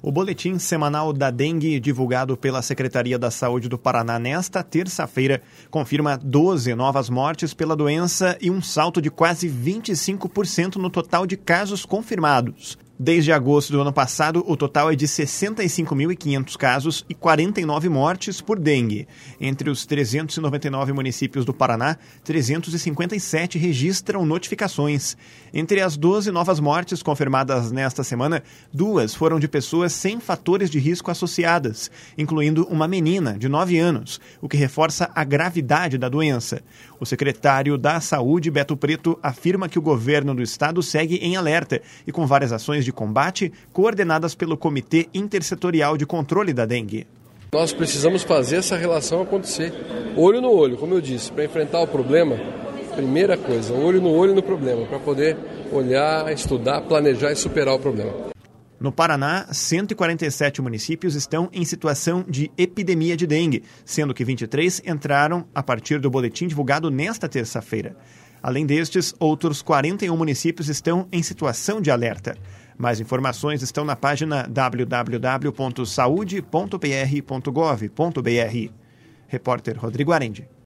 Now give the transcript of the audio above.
O boletim semanal da dengue, divulgado pela Secretaria da Saúde do Paraná nesta terça-feira, confirma 12 novas mortes pela doença e um salto de quase 25% no total de casos confirmados. Desde agosto do ano passado, o total é de 65.500 casos e 49 mortes por dengue. Entre os 399 municípios do Paraná, 357 registram notificações. Entre as 12 novas mortes confirmadas nesta semana, 2 foram de pessoas sem fatores de risco associadas, incluindo uma menina de 9 anos, o que reforça a gravidade da doença. O secretário da Saúde, Beto Preto, afirma que o governo do estado segue em alerta e com várias ações de combate coordenadas pelo Comitê Intersetorial de Controle da Dengue. Nós precisamos fazer essa relação acontecer, olho no olho, como eu disse, para enfrentar o problema. Primeira coisa, olho no olho no problema, para poder olhar, estudar, planejar e superar o problema. No Paraná, 147 municípios estão em situação de epidemia de dengue, sendo que 23 entraram a partir do boletim divulgado nesta terça-feira. Além destes, outros 41 municípios estão em situação de alerta. Mais informações estão na página www.saude.pr.gov.br. Repórter Rodrigo Arendi.